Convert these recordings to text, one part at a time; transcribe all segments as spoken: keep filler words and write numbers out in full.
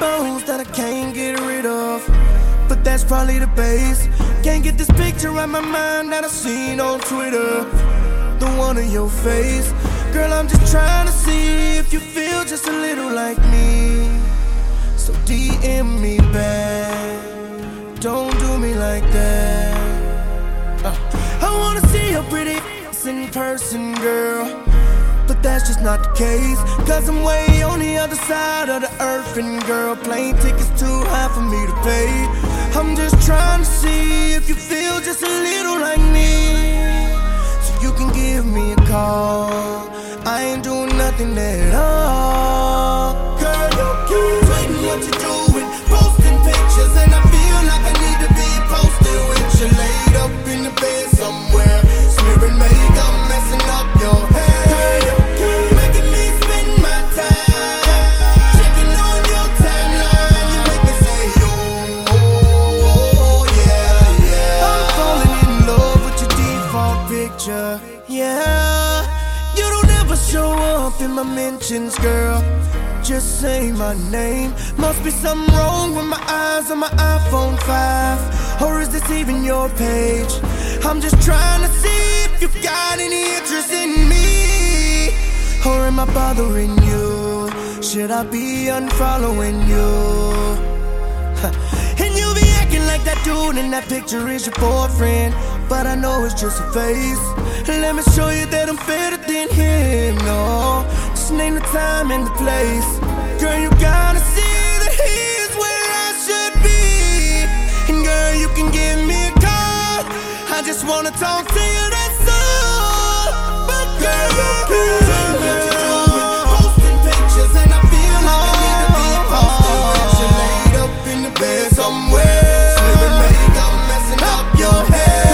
bones that I can't get rid of, but that's probably the base. Can't get this picture out my mind that I seen on Twitter, the one of your face. Girl, I'm just trying to see if you feel just a little like me. So D M me back, don't do me like that. uh, I wanna see your pretty ass in person, girl, but that's just not the case, cause I'm way on the other side of the earth. And girl, plane tickets too high for me to pay. I'm just trying to see if you feel just a little like me, so you can give me a call. I ain't doing nothing at all. Girl, you keep tweeting what you're doing, posting pictures, and I feel like I need to be posted with you laid up in the bed somewhere, smearing makeup, messing up your hair. Girl, you keep making me spend my time checking on your timeline. You make me say, oh, oh, yeah, yeah. I'm falling in love with your default picture, yeah. You don't ever show up in my mentions, girl, just say my name. Must be something wrong with my eyes on my iPhone five, or is this even your page? I'm just trying to see if you've got any interest in me, or am I bothering you? Should I be unfollowing you? And you be acting like that dude in that picture is your boyfriend, but I know it's just a face. Let me show you that I'm better than him, no, just name the time and the place. Girl, you gotta see that he's where I should be, and girl, you can give me a call. I just wanna talk to you, that's all. But girl, you can't posting pictures, and I feel like I need to be posted with you laid up in the bed somewhere, smearing makeup, messing up your hair.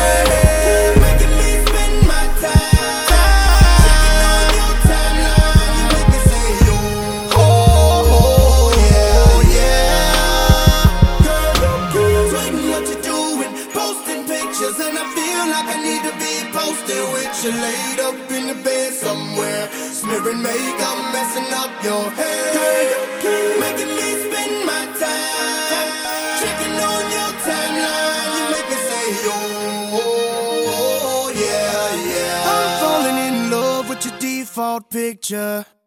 And I feel like I need to be posted with you laid up in the bed somewhere, smearing makeup, messing up your hair. Girl, making me spend my time checking on your timeline. You make me say, oh, oh, yeah, yeah. I'm falling in love with your default picture.